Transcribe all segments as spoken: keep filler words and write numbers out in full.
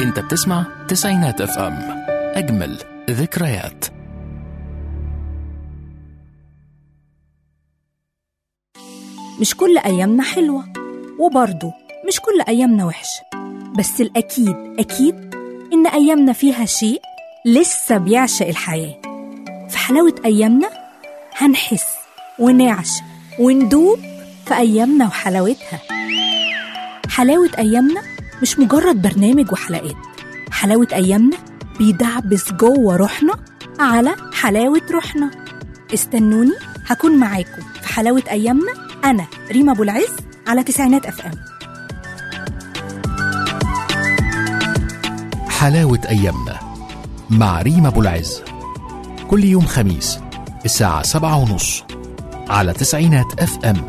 انت بتسمع تسعينات اف ام، اجمل ذكريات. مش كل أيامنا حلوة، وبرضه مش كل أيامنا وحشة، بس الأكيد أكيد إن أيامنا فيها شيء لسه بيعشق الحياة. في حلاوة أيامنا هنحس ونعشق وندوب في أيامنا وحلاوتها. حلاوة أيامنا مش مجرد برنامج وحلقات، حلاوة أيامنا بيدعبس جوه روحنا على حلاوة روحنا. استنوني هكون معاكم في حلاوة أيامنا، أنا ريما أبو العز على تسعينات أف أم. حلاوة أيامنا مع ريما أبو العز، كل يوم خميس الساعة سبعة ونص على تسعينات أف أم.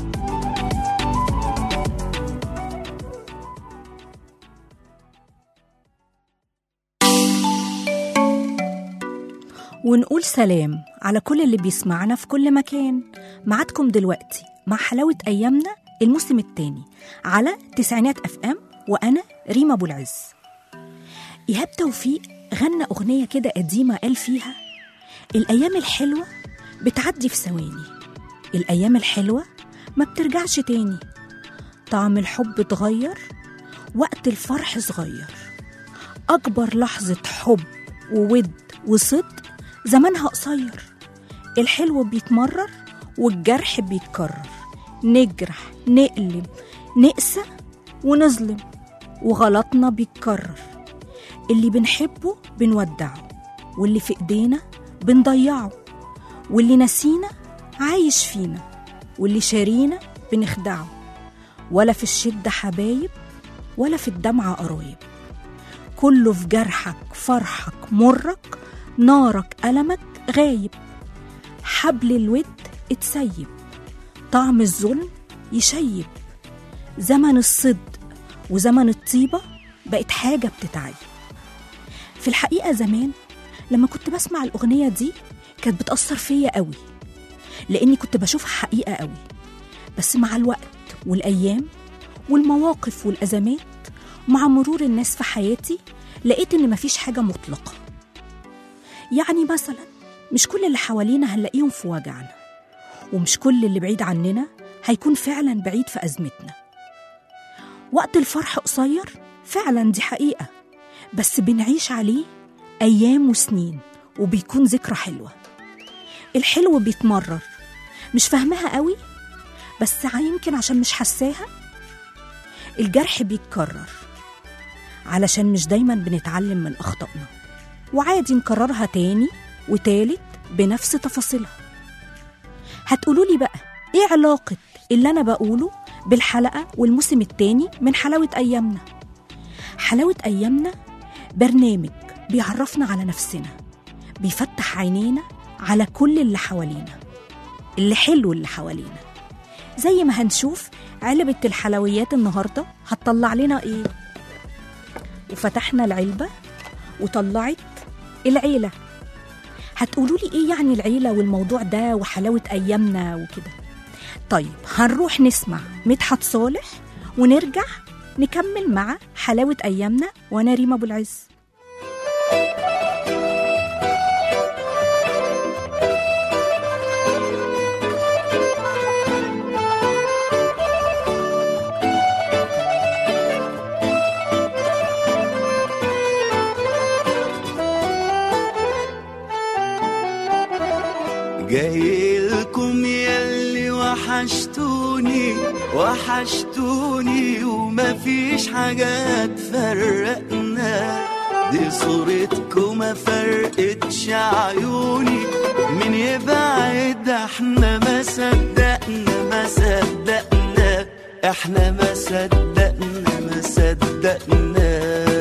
ونقول سلام على كل اللي بيسمعنا في كل مكان. معادكم دلوقتي مع حلاوة أيامنا الموسم الثاني على تسعينات أف أم، وأنا ريما أبو العز. إيهاب توفيق غنى أغنية كده قديمة قال فيها: الأيام الحلوة بتعدي في ثواني، الأيام الحلوة ما بترجعش تاني، طعم الحب اتغير، وقت الفرح صغير، أكبر لحظة حب وود وصدق زمانها قصير، الحلو بيتمرر والجرح بيتكرر، نجرح نقلب نقسى ونظلم، وغلطنا بيتكرر، اللي بنحبه بنودعه، واللي في ايدينا بنضيعه، واللي نسينا عايش فينا، واللي شارينا بنخدعه، ولا في الشدة حبايب ولا في الدمعة قرايب، كله في جرحك فرحك مرك، نارك ألمك غايب، حبل الود اتسيب، طعم الظلم يشيب، زمن الصدق وزمن الطيبة بقت حاجة بتتعيب. في الحقيقة زمان لما كنت بسمع الأغنية دي كانت بتأثر فيا قوي، لأني كنت بشوفها حقيقة قوي، بس مع الوقت والأيام والمواقف والأزمات مع مرور الناس في حياتي لقيت إن مفيش حاجة مطلقة. يعني مثلا مش كل اللي حوالينا هنلاقيهم في وجعنا، ومش كل اللي بعيد عننا هيكون فعلا بعيد في أزمتنا. وقت الفرح قصير فعلا، دي حقيقة، بس بنعيش عليه أيام وسنين وبيكون ذكرى حلوة. الحلو بيتمرر، مش فاهمها قوي بس يمكن عشان مش حساها. الجرح بيتكرر علشان مش دايما بنتعلم من أخطائنا، وعادي نكررها تاني وتالت بنفس تفاصيلها. هتقولولي بقى إيه علاقة اللي أنا بقوله بالحلقة والموسم التاني من حلاوة أيامنا؟ حلاوة أيامنا برنامج بيعرفنا على نفسنا، بيفتح عينينا على كل اللي حوالينا، اللي حلو اللي حوالينا. زي ما هنشوف علبة الحلويات النهاردة هتطلع لنا إيه. وفتحنا العلبة وطلعت العيلة. هتقولولي إيه يعني العيلة والموضوع ده وحلاوة أيامنا وكده؟ طيب هنروح نسمع مدحت صالح ونرجع نكمل مع حلاوة أيامنا، وأنا ريما أبو العز. جايلكم ياللي وحشتوني وحشتوني ومفيش حاجة تفرقنا، دي صورتكم ما فرقتش عيوني، من يبعد احنا ما صدقنا ما صدقنا احنا ما صدقنا ما صدقنا.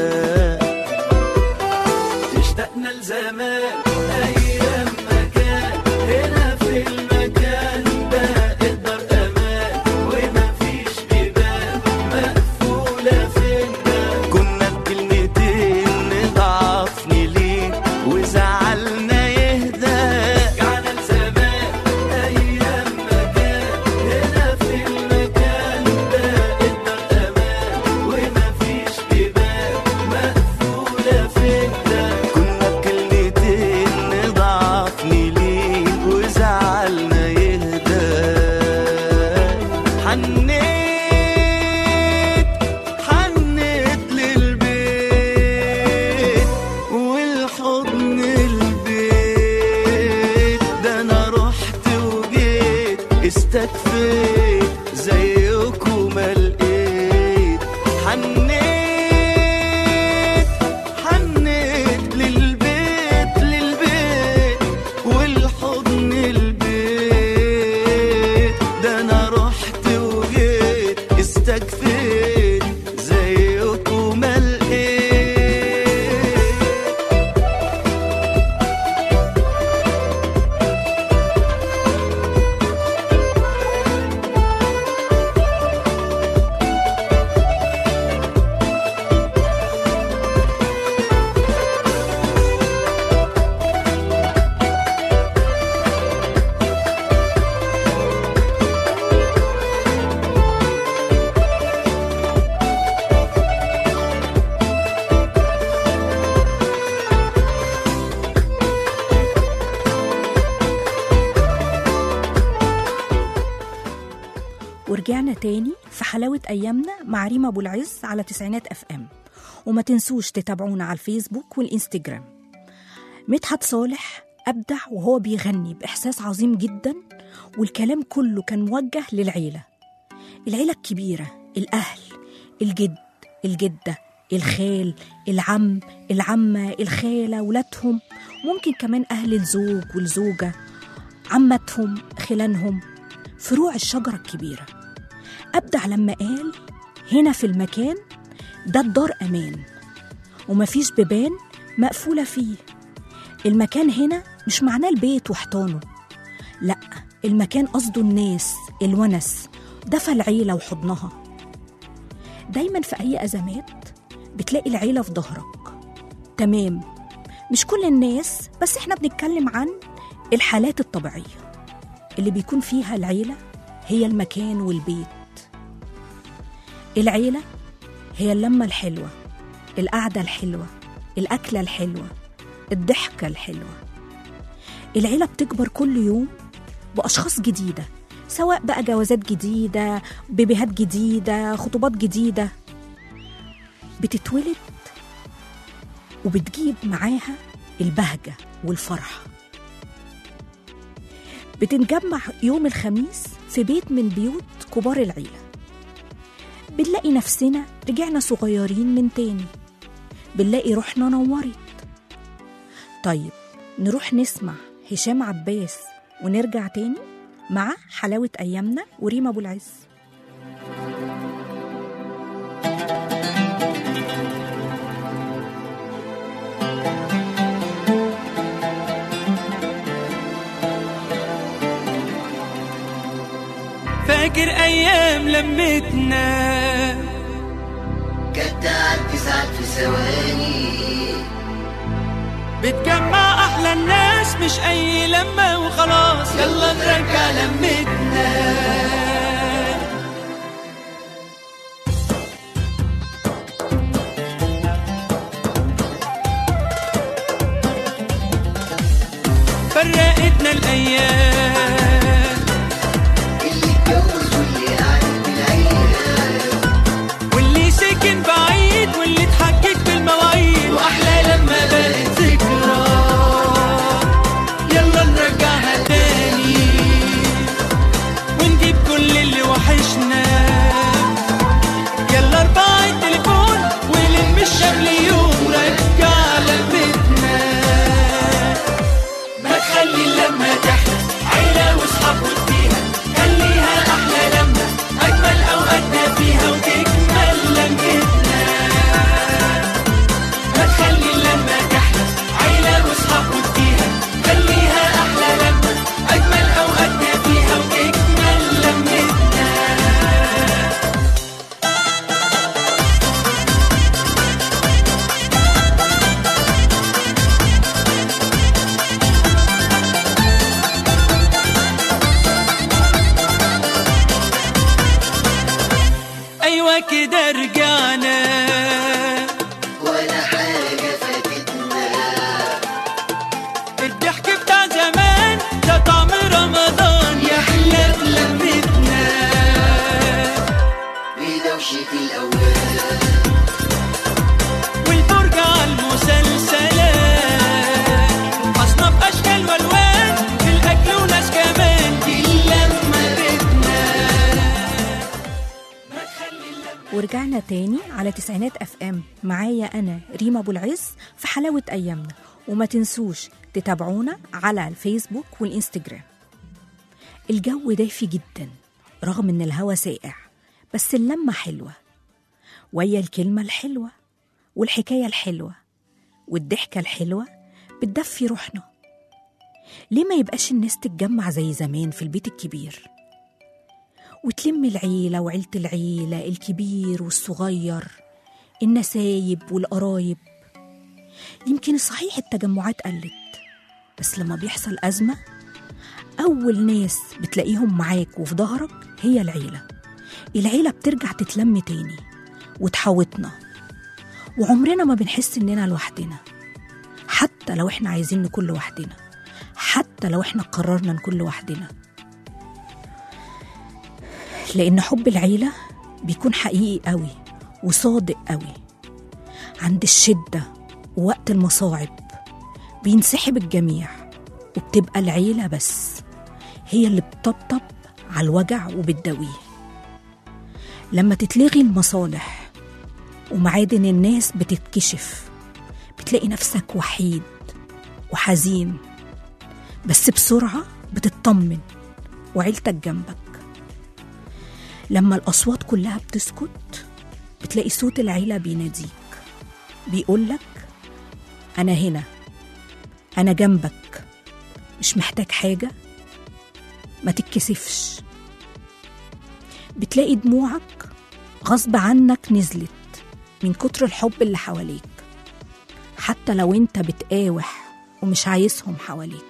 اشتقنا لزمان ايام مكان هنا في المكان ده اقدر امان، ومفيش بيبان مقفولة فينا، كنا بكلمتين نضعف نلين وزعلنا يهدى. رجعنا لزمان ايام مكان هنا في المكان ده اقدر امان، ومفيش بيبان استكفيت زيكم ما لقيت. حنيت حنيت للبيت للبيت والحضن البيت، ده انا رحت وجيت استكفيت زيكم ما لقيت. ورجعنا تاني في حلاوة أيامنا مع ريما أبو العز على تسعينات أف أم. وما تنسوش تتابعونا على الفيسبوك والإنستجرام. مدحت صالح أبدع وهو بيغني بإحساس عظيم جدا، والكلام كله كان موجه للعيلة، العيلة الكبيرة، الأهل، الجد، الجدة، الخال، العم، العمة، الخالة، ولادهم، ممكن كمان أهل الزوج والزوجة، عمتهم، خلانهم، فروع الشجرة الكبيرة. أبدع لما قال هنا في المكان ده الدار أمان ومفيش بيبان مقفولة فيه. المكان هنا مش معناه البيت وحيطانه، لأ، المكان قصده الناس، الونس، دفى العيلة وحضنها. دايما في أي أزمات بتلاقي العيلة في ظهرك. تمام، مش كل الناس، بس احنا بنتكلم عن الحالات الطبيعية اللي بيكون فيها العيلة هي المكان والبيت. العيلة هي اللمة الحلوة، القعدة الحلوة، الأكلة الحلوة، الضحكة الحلوة. العيلة بتكبر كل يوم بأشخاص جديدة، سواء بقى جوازات جديدة، بيبيهات جديدة، خطوبات جديدة، بتتولد وبتجيب معاها البهجة والفرحة. بتنجمع يوم الخميس في بيت من بيوت كبار العيلة، بنلاقي نفسنا رجعنا صغيرين من تاني، بنلاقي روحنا نورت. طيب نروح نسمع هشام عباس ونرجع تاني مع حلاوة أيامنا وريما أبو العز. فاكر أيام لمتنا كانت تعدي ساعات في ثواني، بتجمع أحلى الناس، مش أي لمة وخلاص، يلا نرجع لمتنا. فرقتنا الأيام، اللي اتجوز واللي قاعد بالعيال، واللي سكن بعيد، واللي اتحجج بالمواعيد، وأحلى لما بقت ذكرى، يلا نرجعها تاني ونجيب كل اللي وحشنا. يلا ارفع التليفون ولم الشمل يوم، رجع لمتنا. ما تخلي اللمة تحلى، عيلة واصحاب وديها، خليها أحلى لمة، أجمل أوقاتنا فيها وتكمل لمتنا. ما تخلي اللمة تحلى، عيلة واصحاب وديها، خليها أحلى لمة، أجمل أوقاتنا فيها وتكمل لمتنا. أيوة كده رجعنا، ولا حاجة فاتتنا. الضحك بتاع زمان ده طعم رمضان، يحلى بلمتنا. بدوشة الأوان والفرجة على المسلسلات، أصناف أشكال والوان في الأكل وناس كمان، دي اللمة بتنا. ورجعنا تاني على تسعينات اف ام. معايا انا ريما ابو العز في حلاوة ايامنا. وما تنسوش تتابعونا على الفيسبوك والانستجرام. الجو دافي جدا رغم ان الهوا ساقع، بس اللمة حلوة ويا الكلمة الحلوة والحكاية الحلوة والضحكة الحلوة بتدفي روحنا. ليه ما يبقاش الناس تتجمع زي زمان في البيت الكبير وتلم العيلة وعيلة العيلة، الكبير والصغير، النسايب والقرايب؟ يمكن صحيح التجمعات قلت، بس لما بيحصل أزمة أول ناس بتلاقيهم معاك وفي ظهرك هي العيلة. العيلة بترجع تتلم تاني وتحوطنا، وعمرنا ما بنحس إننا لوحدنا، حتى لو إحنا عايزين نكون لوحدنا، حتى لو إحنا قررنا نكون لوحدنا. لأن حب العيلة بيكون حقيقي قوي وصادق قوي. عند الشدة ووقت المصاعب بينسحب الجميع، وبتبقى العيلة بس هي اللي بتطبطب على الوجع وبتداويه. لما تتلغي المصالح ومعادن الناس بتتكشف، بتلاقي نفسك وحيد وحزين، بس بسرعة بتطمن وعيلتك جنبك. لما الأصوات كلها بتسكت بتلاقي صوت العيلة بيناديك، بيقولك أنا هنا، أنا جنبك، مش محتاج حاجة، ما تتكسفش. بتلاقي دموعك غصب عنك نزلت من كتر الحب اللي حواليك، حتى لو انت بتقاوح ومش عايزهم حواليك.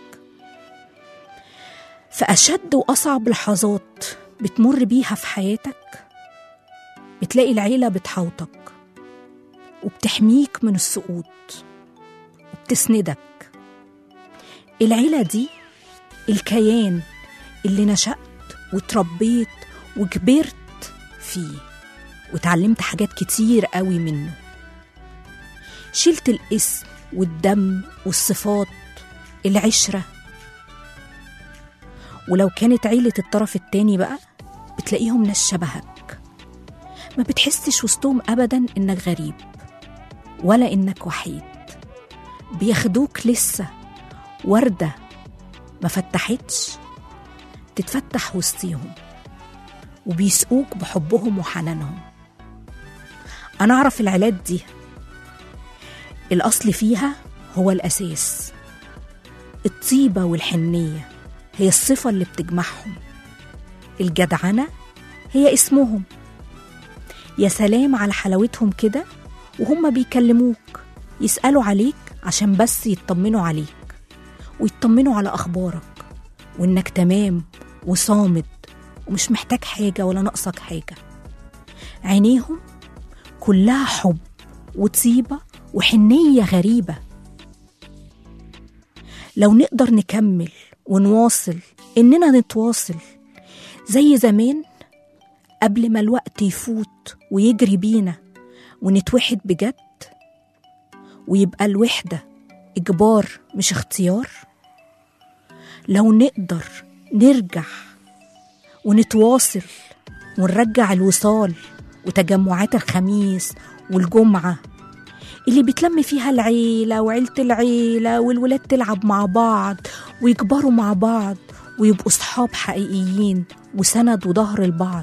فأشد وأصعب لحظات بتمر بيها في حياتك بتلاقي العيلة بتحوطك وبتحميك من السقوط وبتسندك. العيلة دي الكيان اللي نشأت وتربيت وكبرت فيه وتعلمت حاجات كتير قوي منه. شلت الاسم والدم والصفات، العشرة. ولو كانت عيلة الطرف التاني بقى بتلاقيهم ناس شبهك، ما بتحسش وسطهم أبدا إنك غريب ولا إنك وحيد. بياخدوك لسه وردة ما فتحتش تتفتح وسطيهم، وبيسقوك بحبهم وحنانهم. أنا أعرف العيلات دي الأصل فيها هو الأساس. الطيبة والحنية هي الصفة اللي بتجمعهم. الجدعنة هي اسمهم. يا سلام على حلاوتهم كده وهم بيكلموك يسألوا عليك عشان بس يطمنوا عليك ويطمنوا على أخبارك وإنك تمام وصامد ومش محتاج حاجة ولا ناقصك حاجة. عينيهم كلها حب وطيبة وحنية غريبة. لو نقدر نكمل ونواصل إننا نتواصل زي زمان قبل ما الوقت يفوت ويجري بينا ونتوحد بجد ويبقى الوحدة إجبار مش اختيار. لو نقدر نرجع ونتواصل ونرجع الوصال وتجمعات الخميس والجمعة اللي بتلم فيها العيلة وعيلة العيلة والولاد تلعب مع بعض ويكبروا مع بعض ويبقوا صحاب حقيقيين وسند وظهر البعض.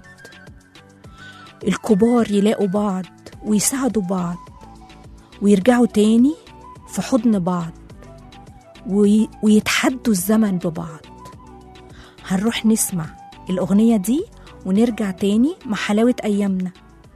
الكبار يلاقوا بعض ويساعدوا بعض ويرجعوا تاني في حضن بعض وي... ويتحدوا الزمن ببعض. هنروح نسمع الأغنية دي ونرجع تاني مع حلاوة أيامنا.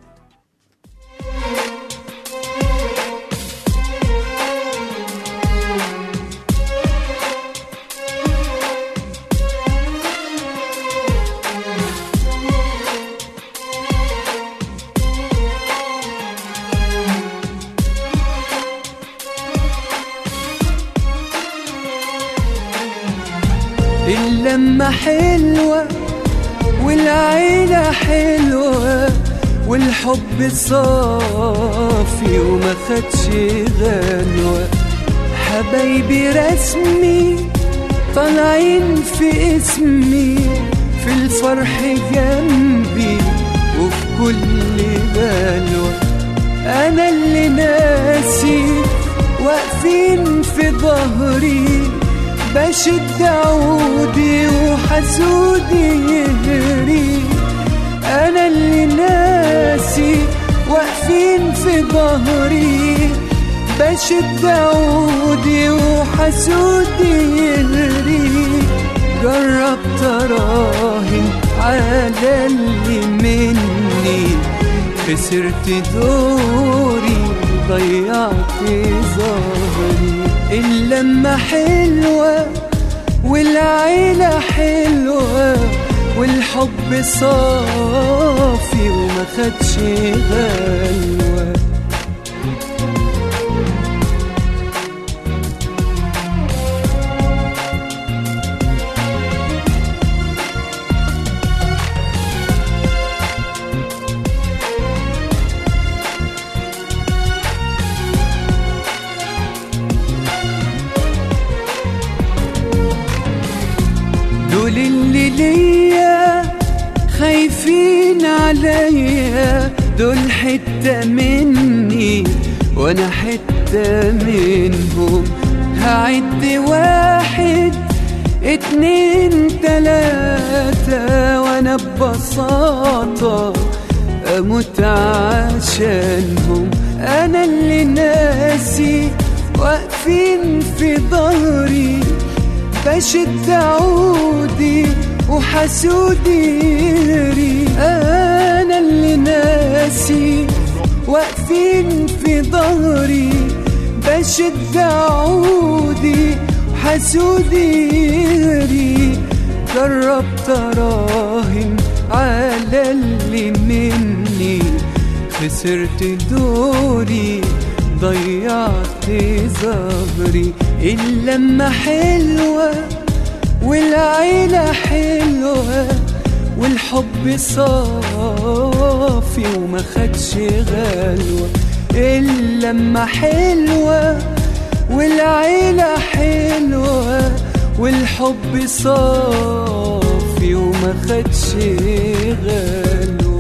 اللمة حلوة والعيلة حلوة والحب صافي وما خدش غنوة. حبايبي رسمي طالعين في اسمي في الفرح جنبي وفي كل بلوى. أنا اللي ناسي واقفين في ظهري بشد عودي وحسودي يهري. أنا اللي ناسي واقفين في ظهري بشد عودي وحسودي يهري. جربت أراهن على اللي مني خسرت دوري ضيعت ظهري. اللمة حلوة والعيلة حلوة والحب صافي وما خدش غلوة. دول اللي ليا خايفين عليا، دول حتة مني وانا حتة منهم. هعد واحد اتنين تلاتة وانا ببساطة اموت عشانهم. انا اللي ناسي واقفين في ظهري بشد عودي وحسودي يهري. أنا اللي ناسي واقفين في ظهري بشد عودي وحسودي يهري. جربت أراهن على اللي مني خسرت دوري ضيعت ظهري. اللمة حلوة والعيلة حلوة والحب صافي وما خدش غلوة. اللمة حلوة والعيلة حلوة والحب صافي وما خدش غلوة.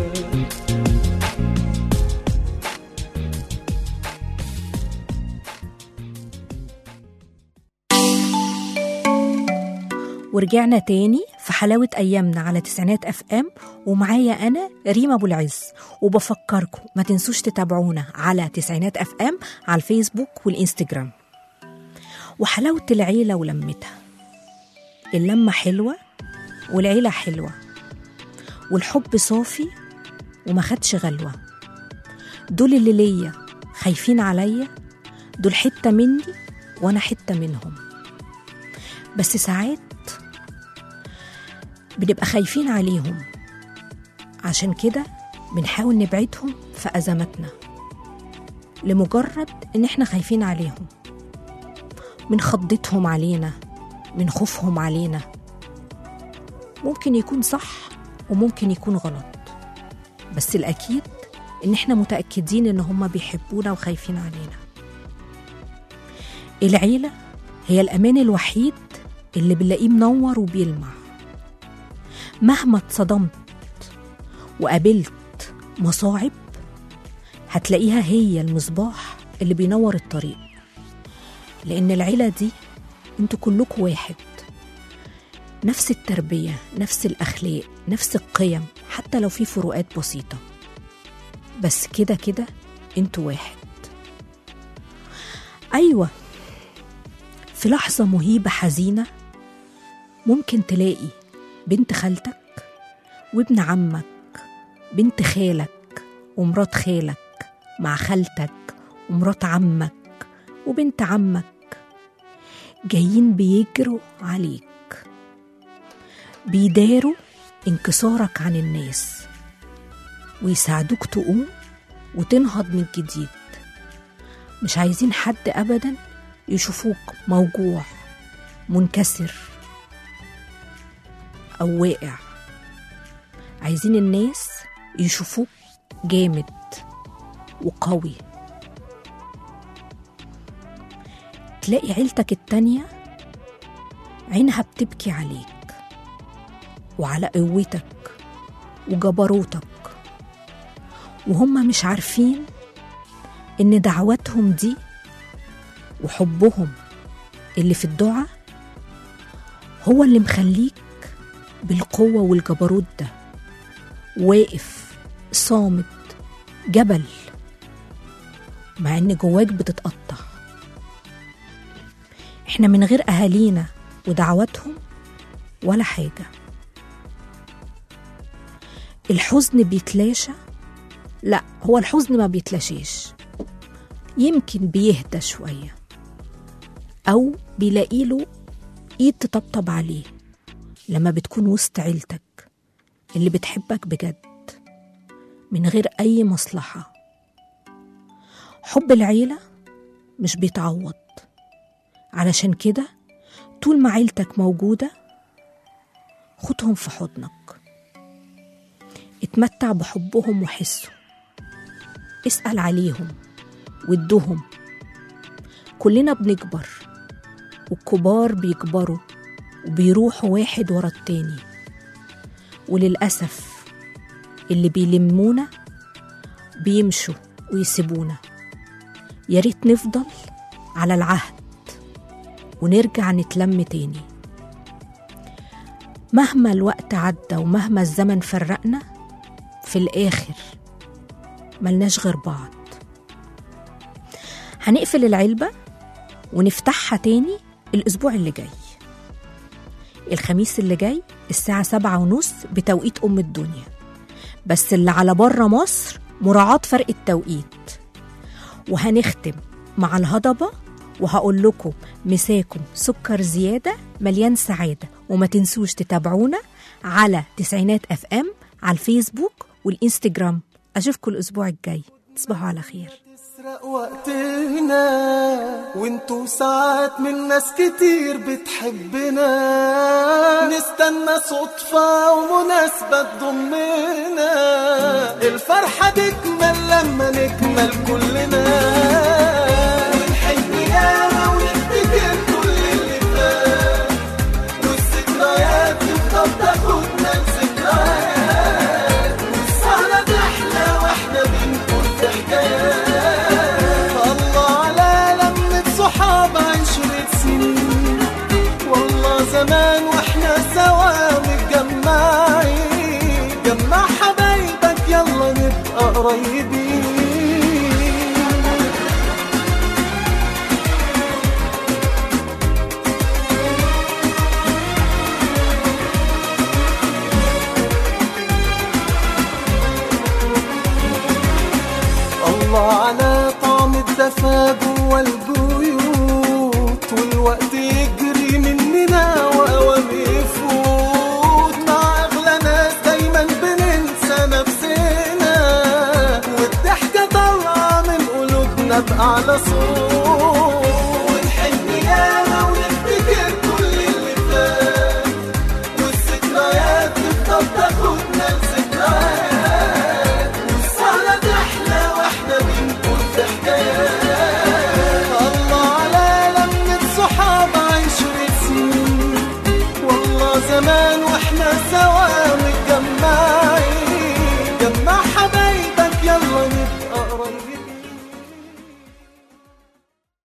ورجعنا تاني في حلاوة أيامنا على تسعينات أف أم، ومعايا أنا ريما أبو العز. وبفكركم ما تنسوش تتابعونا على تسعينات أف أم على الفيسبوك والإنستجرام. وحلاوة العيلة ولمتها، اللمة حلوة والعيلة حلوة والحب صافي وما خدش غلوة. دول اللي ليا خايفين عليا، دول حتة مني وأنا حتة منهم. بس ساعات بنبقى خايفين عليهم، عشان كده بنحاول نبعدهم في أزماتنا لمجرد إن إحنا خايفين عليهم من خضتهم علينا، من خوفهم علينا. ممكن يكون صح وممكن يكون غلط، بس الأكيد إن إحنا متأكدين إن هم بيحبونا وخايفين علينا. العيلة هي الأمان الوحيد اللي بنلاقيه منور وبيلمع. مهما اتصدمت وقابلت مصاعب هتلاقيها هي المصباح اللي بينور الطريق، لأن العيلة دي انتوا كلكم واحد، نفس التربية، نفس الأخلاق، نفس القيم، حتى لو في فروقات بسيطة، بس كده كده انتوا واحد. أيوة، في لحظة مهيبة حزينة ممكن تلاقي بنت خالتك وابن عمك، بنت خالك ومرات خالك، مع خالتك ومرات عمك وبنت عمك جايين بيجروا عليك، بيداروا انكسارك عن الناس ويساعدوك تقوم وتنهض من جديد. مش عايزين حد أبدا يشوفوك موجوع منكسر أو واقع، عايزين الناس يشوفوك جامد وقوي. تلاقي عيلتك التانية عينها بتبكي عليك وعلى قوتك وجبروتك وهم مش عارفين إن دعواتهم دي وحبهم اللي في الدعاء هو اللي مخليك بالقوة والجبروت ده واقف صامت جبل، مع إن جواك بتتقطع. إحنا من غير أهالينا ودعواتهم ولا حاجة. الحزن بيتلاشى؟ لا، هو الحزن ما بيتلاشيش، يمكن بيهدى شوية أو بيلاقيله إيد تطبطب عليه لما بتكون وسط عيلتك اللي بتحبك بجد من غير أي مصلحة. حب العيلة مش بيتعوض، علشان كده طول ما عيلتك موجودة خدهم في حضنك، اتمتع بحبهم وحسه، اسأل عليهم وادهم. كلنا بنكبر والكبار بيكبروا وبيروحوا واحد ورا التاني، وللأسف اللي بيلمونا بيمشوا ويسيبونا. ياريت نفضل على العهد ونرجع نتلم تاني. مهما الوقت عدى ومهما الزمن فرقنا، في الآخر ملناش غير بعض. هنقفل العلبة ونفتحها تاني الأسبوع اللي جاي، الخميس اللي جاي الساعة سبعة ونص بتوقيت أم الدنيا، بس اللي على بره مصر مراعاة فرق التوقيت. وهنختم مع الهضبة، وهقول لكم مساكم سكر زيادة مليان سعادة. وما تنسوش تتابعونا على تسعينات اف ام على الفيسبوك والإنستجرام. أشوفكم الأسبوع الجاي، تصبحوا على خير. تسرق وقتنا وانتو ساعات من ناس كتير بتحبنا، نستنى صدفة ومناسبة تضمنا، الفرحة تكمل لما نكمل كلنا، ونحن ياما ونفتكر كل اللي فات، والذكريات تفضل تاخدنا لذكريات، والسهرة تحلى واحنا بنقول في حكايات. زمان واحنا سوا متجمعين، جمع حبايبك يلا نبقى قريبين. الله على طعم الدفا جوا البيوت، والوقت يجري مننا وأوام يفوت، مع أغلى ناس دايما بننسى نفسنا، والضحكة طالعة من قلوبنا بأعلى صوت، ونحن ياما ونفتكر كل اللي فات، والذكريات تفضل تاخدنا لذكريات، والسهرة تحلى واحنا بنقول في حكايات. زمان واحنا سوا